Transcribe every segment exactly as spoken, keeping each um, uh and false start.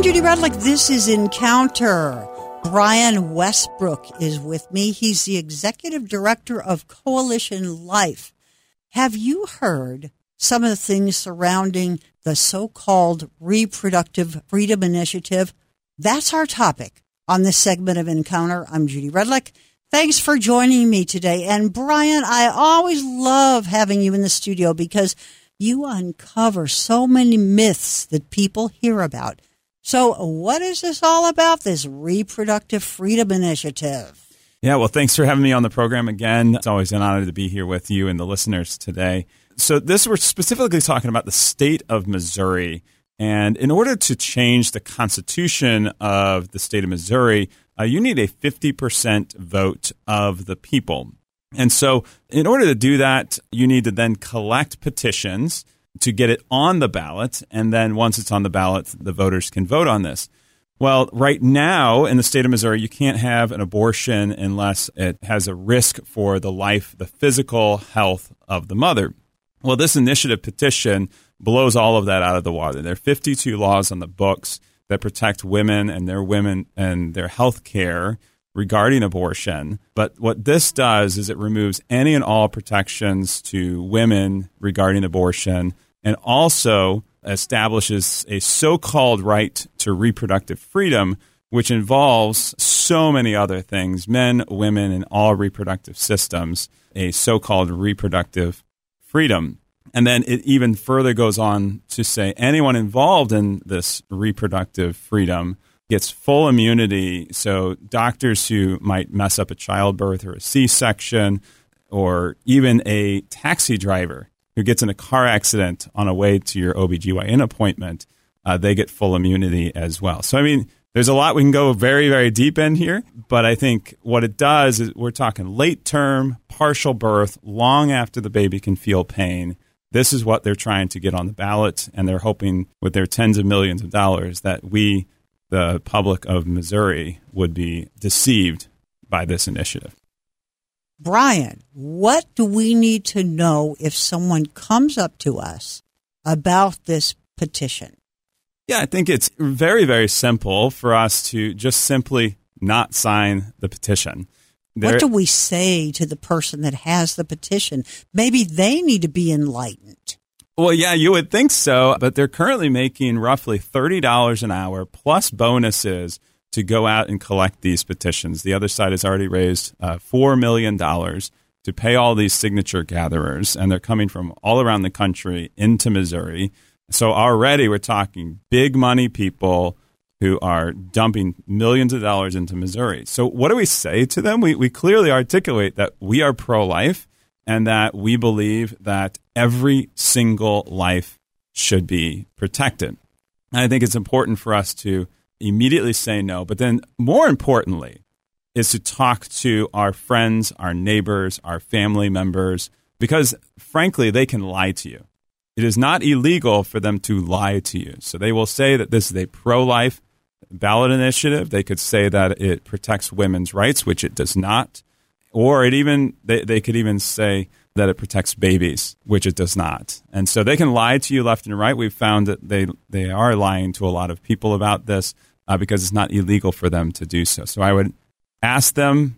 Judy Rudlick. This is Encounter. Brian Westbrook is with me. He's the executive director of Coalition Life. Have you heard some of the things surrounding the so-called Reproductive Freedom Initiative? That's our topic on this segment of Encounter. I'm Judy Rudlick. Thanks for joining me today. And Brian, I always love having you in the studio because you uncover so many myths that people hear about. So what is this all about, this Reproductive Freedom Initiative? Yeah, well, thanks for having me on the program again. It's always an honor to be here with you and the listeners today. So this, we're specifically talking about the state of Missouri. And in order to change the constitution of the state of Missouri, uh, you need a fifty percent vote of the people. And so in order to do that, you need to then collect petitions to get it on the ballot, and then once it's on the ballot, the voters can vote on this. Well, right now in the state of Missouri, you can't have an abortion unless it has a risk for the life, the physical health of the mother. Well, this initiative petition blows all of that out of the water. There are fifty-two laws on the books that protect women and their women and their health care regarding abortion. But what this does is it removes any and all protections to women regarding abortion, and also establishes a so-called right to reproductive freedom, which involves so many other things, men, women, and all reproductive systems, a so-called reproductive freedom. And then it even further goes on to say anyone involved in this reproductive freedom gets full immunity. So doctors who might mess up a childbirth or a C-section, or even a taxi driver who gets in a car accident on a way to your O B G Y N appointment, uh, they get full immunity as well. So, I mean, there's a lot we can go very, very deep in here, but I think what it does is we're talking late term, partial birth, long after the baby can feel pain. This is what they're trying to get on the ballot, and they're hoping with their tens of millions of dollars that we, the public of Missouri, would be deceived by this initiative. Brian, what do we need to know if someone comes up to us about this petition? Yeah, I think it's very, very simple for us to just simply not sign the petition. There, what do we say to the person that has the petition? Maybe they need to be enlightened. Well, yeah, you would think so, but they're currently making roughly thirty dollars an hour plus bonuses to go out and collect these petitions. The other side has already raised uh, four million dollars to pay all these signature gatherers, and they're coming from all around the country into Missouri. So already we're talking big money people who are dumping millions of dollars into Missouri. So what do we say to them? We, we clearly articulate that we are pro-life and that we believe that every single life should be protected. And I think it's important for us to immediately say no, but then more importantly is to talk to our friends, our neighbors, our family members, because frankly, they can lie to you. It is not illegal for them to lie to you. So they will say that this is a pro-life ballot initiative. They could say that it protects women's rights, which it does not. Or it even they, they could even say that it protects babies, which it does not. And so they can lie to you left and right. We've found that they, they are lying to a lot of people about this uh, because it's not illegal for them to do so. So I would ask them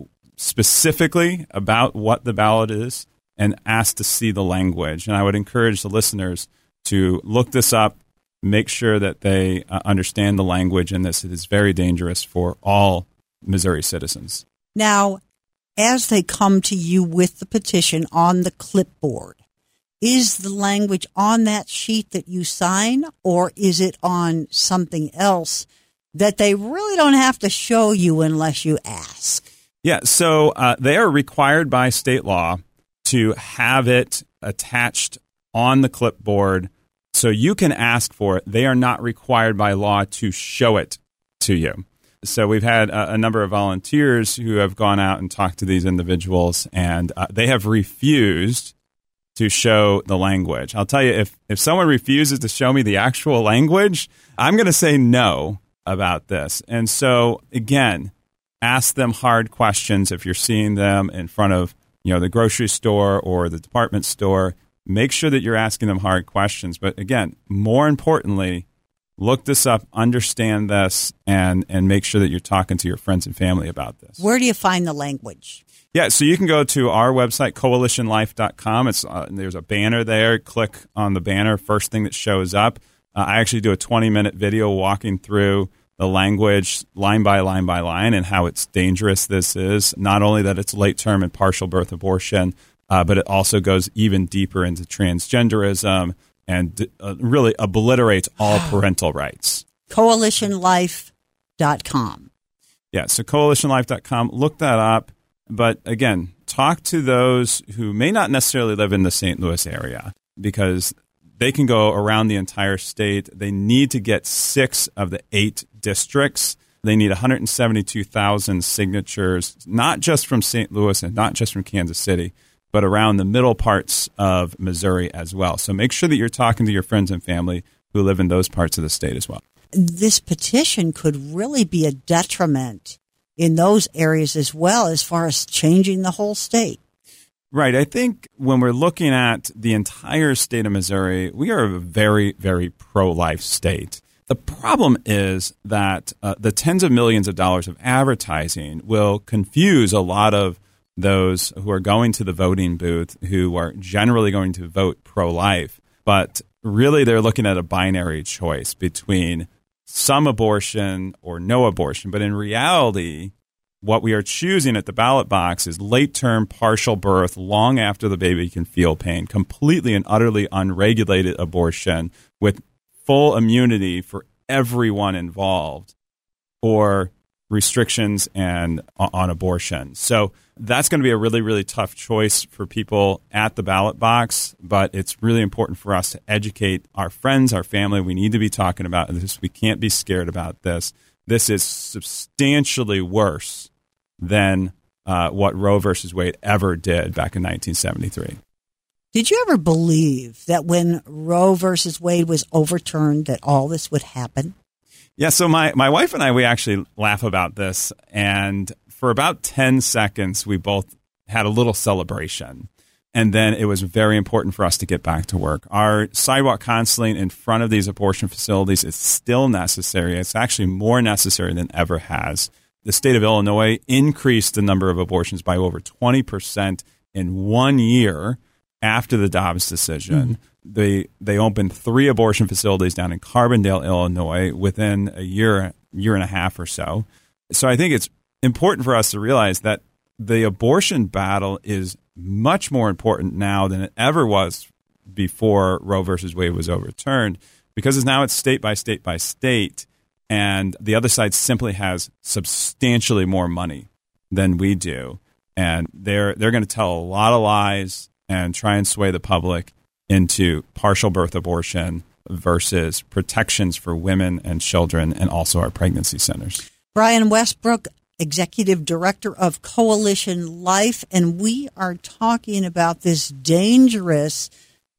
specifically about what the ballot is and ask to see the language. And I would encourage the listeners to look this up, make sure that they uh, understand the language in this. It is very dangerous for all Missouri citizens. Now, as they come to you with the petition on the clipboard, is the language on that sheet that you sign, or is it on something else that they really don't have to show you unless you ask? Yeah, so uh, they are required by state law to have it attached on the clipboard so you can ask for it. They are not required by law to show it to you. So we've had a, a number of volunteers who have gone out and talked to these individuals, and uh, they have refused to show the language. I'll tell you, if, if someone refuses to show me the actual language, I'm going to say no about this. And so, again, ask them hard questions if you're seeing them in front of you know, the grocery store or the department store. Make sure that you're asking them hard questions. But again, more importantly, look this up, understand this, and, and make sure that you're talking to your friends and family about this. Where do you find the language? Yeah, so you can go to our website, coalition life dot com. It's, uh, there's a banner there. Click on the banner, first thing that shows up. Uh, I actually do a twenty-minute video walking through the language line by line by line and how it's dangerous this is. Not only that it's late-term and partial birth abortion, uh, but it also goes even deeper into transgenderism and uh, really obliterates all parental rights. coalition life dot com. Yeah, so coalition life dot com. Look that up. But again, talk to those who may not necessarily live in the Saint Louis area because they can go around the entire state. They need to get six of the eight districts. They need one hundred seventy-two thousand signatures, not just from Saint Louis and not just from Kansas City, but around the middle parts of Missouri as well. So make sure that you're talking to your friends and family who live in those parts of the state as well. This petition could really be a detriment in those areas as well as far as changing the whole state. Right. I think when we're looking at the entire state of Missouri, we are a very, very pro-life state. The problem is that uh, the tens of millions of dollars of advertising will confuse a lot of those who are going to the voting booth who are generally going to vote pro-life, but really they're looking at a binary choice between some abortion or no abortion. But in reality, what we are choosing at the ballot box is late-term partial birth long after the baby can feel pain, completely and utterly unregulated abortion with full immunity for everyone involved, or restrictions and on abortion. So that's going to be a really, really tough choice for people at the ballot box, but it's really important for us to educate our friends, our family. We need to be talking about this. We can't be scared about this. This is substantially worse than uh, what Roe versus Wade ever did back in nineteen seventy-three. Did you ever believe that when Roe versus Wade was overturned that all this would happen? Yeah, so my, my wife and I, we actually laugh about this, and for about ten seconds, we both had a little celebration, and then it was very important for us to get back to work. Our sidewalk counseling in front of these abortion facilities is still necessary. It's actually more necessary than ever has. The state of Illinois increased the number of abortions by over twenty percent in one year after the Dobbs decision. Mm-hmm. They they opened three abortion facilities down in Carbondale, Illinois, within a year, year and a half or so. So I think it's important for us to realize that the abortion battle is much more important now than it ever was before Roe versus Wade was overturned, because it's now it's state by state by state, and the other side simply has substantially more money than we do, and they're they're going to tell a lot of lies and try and sway the public into partial birth abortion versus protections for women and children and also our pregnancy centers. Brian Westbrook, Executive Director of Coalition Life, and we are talking about this dangerous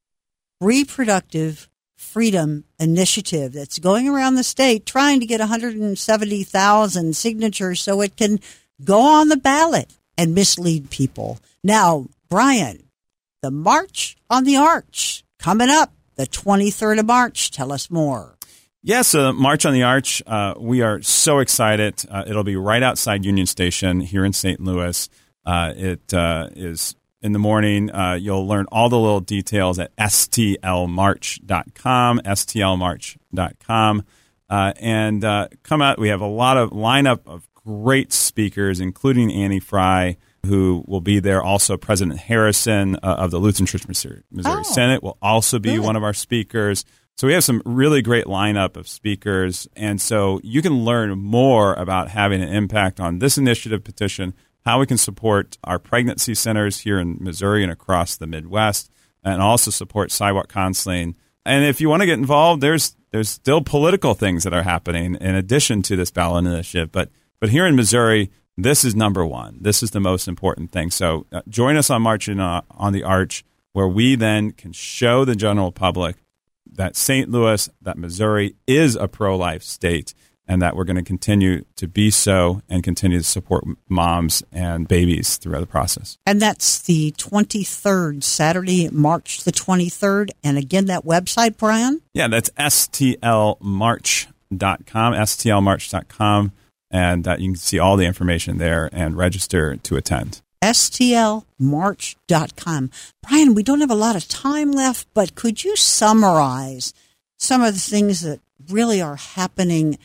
reproductive freedom initiative that's going around the state trying to get one hundred seventy thousand signatures so it can go on the ballot and mislead people. Now, Brian, the March on the Arch coming up the twenty-third of March. Tell us more. Yes, yeah, so March on the Arch, uh, we are so excited. Uh, it'll be right outside Union Station here in Saint Louis. Uh, it uh, is in the morning. Uh, you'll learn all the little details at S T L march dot com, S T L march dot com. Uh, and uh, come out. We have a lot of lineup of great speakers, including Annie Fry, who will be there. Also, President Harrison uh, of the Lutheran Church Missouri, Missouri oh, Senate will also be good. One of our speakers. So we have some really great lineup of speakers. And so you can learn more about having an impact on this initiative petition, how we can support our pregnancy centers here in Missouri and across the Midwest, and also support sidewalk counseling. And if you want to get involved, there's there's still political things that are happening in addition to this ballot initiative. But but here in Missouri, this is number one. This is the most important thing. So uh, join us on Marching uh, on the Arch, where we then can show the general public that Saint Louis, that Missouri is a pro-life state. and that we're going to continue to be so and continue to support moms and babies throughout the process. And that's the twenty-third, Saturday, March the twenty-third. And again, that website, Brian? Yeah, that's S T L march dot com, S T L march dot com, and uh, you can see all the information there and register to attend. S T L march dot com. Brian, we don't have a lot of time left, but could you summarize some of the things that really are happening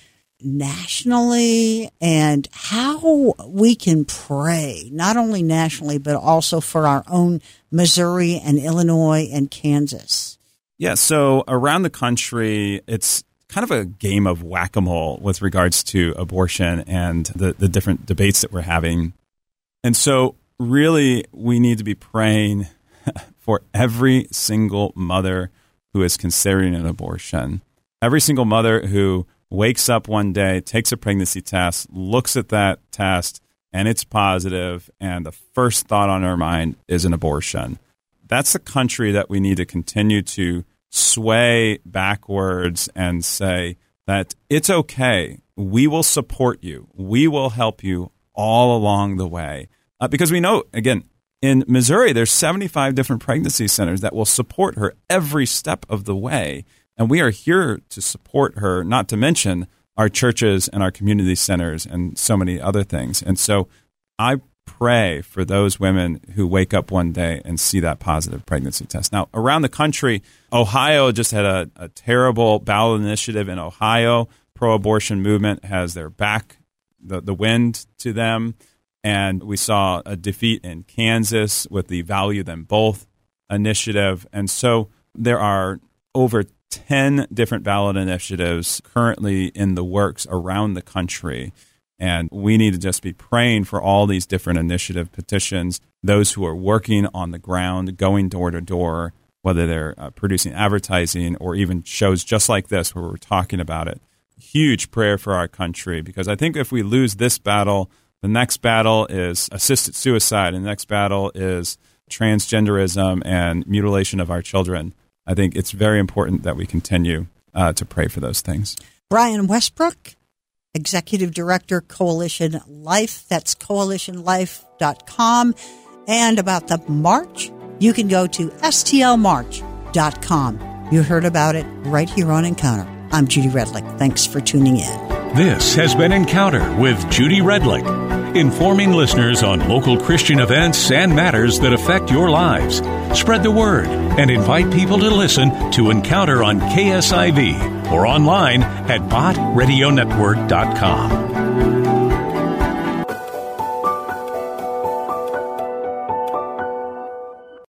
nationally and how we can pray, not only nationally, but also for our own Missouri and Illinois and Kansas? Yeah, so around the country, it's kind of a game of whack-a-mole with regards to abortion and the, the different debates that we're having. And so really, we need to be praying for every single mother who is considering an abortion. Every single mother who wakes up one day, takes a pregnancy test, looks at that test, and it's positive, and the first thought on her mind is an abortion. That's the country that we need to continue to sway backwards and say that it's okay. We will support you. We will help you all along the way. Uh, because we know, again, in Missouri, there's seventy-five different pregnancy centers that will support her every step of the way. And we are here to support her, not to mention our churches and our community centers and so many other things. And so I pray for those women who wake up one day and see that positive pregnancy test. Now, around the country, Ohio just had a, a terrible ballot initiative in Ohio. Pro-abortion movement has their back, the, the wind to them. And we saw a defeat in Kansas with the Value Them Both initiative. And so there are over ten different ballot initiatives currently in the works around the country. And we need to just be praying for all these different initiative petitions, those who are working on the ground, going door to door, whether they're uh, producing advertising or even shows just like this where we're talking about it. Huge prayer for our country, because I think if we lose this battle, the next battle is assisted suicide, and the next battle is transgenderism and mutilation of our children. I think it's very important that we continue uh, to pray for those things. Brian Westbrook, Executive Director, Coalition Life. That's coalition life dot com. And about the march, you can go to S T L march dot com. You heard about it right here on Encounter. I'm Judy Redlick. Thanks for tuning in. This has been Encounter with Judy Redlick, informing listeners on local Christian events and matters that affect your lives. Spread the word and invite people to listen to Encounter on K S I V or online at bot radio network dot com.